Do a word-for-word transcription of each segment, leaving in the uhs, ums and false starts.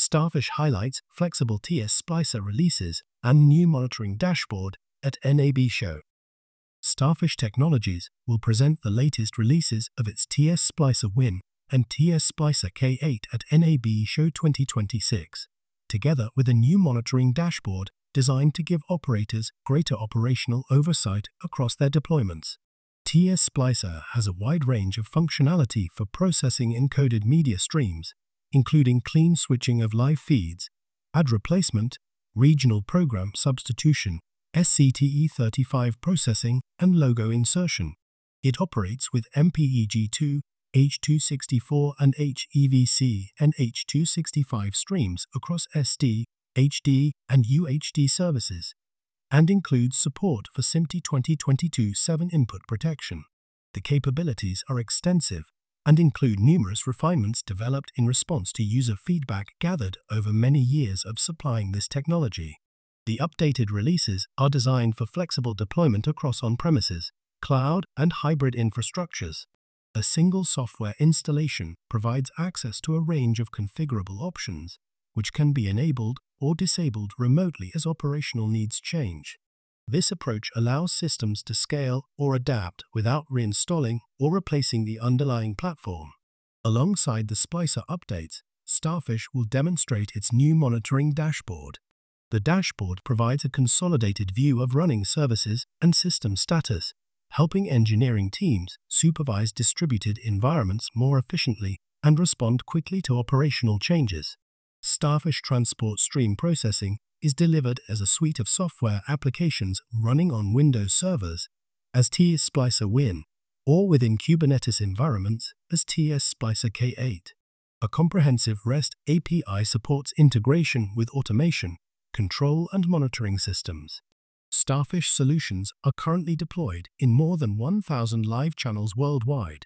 Starfish highlights flexible T S Splicer releases and new monitoring dashboard at N A B Show. Starfish Technologies will present the latest releases of its T S Splicer Win and T S Splicer K eight at N A B Show twenty twenty-six, together with a new monitoring dashboard designed to give operators greater operational oversight across their deployments. T S Splicer has a wide range of functionality for processing encoded media streams, including clean switching of live feeds, ad replacement, regional program substitution, S C T E thirty-five processing, and logo insertion. It operates with M P E G two, H two sixty-four, and H E V C and H two sixty-five streams across S D, H D, and U H D services, and includes support for S M P T E twenty twenty-two dash seven input protection. The capabilities are extensive and include numerous refinements developed in response to user feedback gathered over many years of supplying this technology. The updated releases are designed for flexible deployment across on-premises, cloud, and hybrid infrastructures. A single software installation provides access to a range of configurable options, which can be enabled or disabled remotely as operational needs change. This approach allows systems to scale or adapt without reinstalling or replacing the underlying platform. Alongside the Splicer updates, Starfish will demonstrate its new monitoring dashboard. The dashboard provides a consolidated view of running services and system status, helping engineering teams supervise distributed environments more efficiently and respond quickly to operational changes. Starfish Transport Stream Processing is delivered as a suite of software applications running on Windows servers as T S Splicer Win, or within Kubernetes environments as T S Splicer K eight. A comprehensive REST A P I supports integration with automation, control, and monitoring systems. Starfish solutions are currently deployed in more than one thousand live channels worldwide.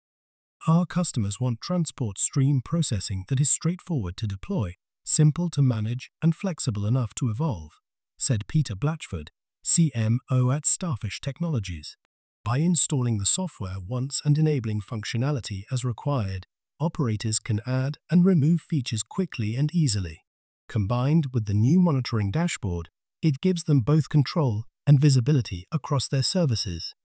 Our customers want transport stream processing that is straightforward to deploy, simple to manage, and flexible enough to evolve, said Peter Blatchford, C M O at Starfish Technologies. By installing the software once and enabling functionality as required, operators can add and remove features quickly and easily. Combined with the new monitoring dashboard, it gives them both control and visibility across their services.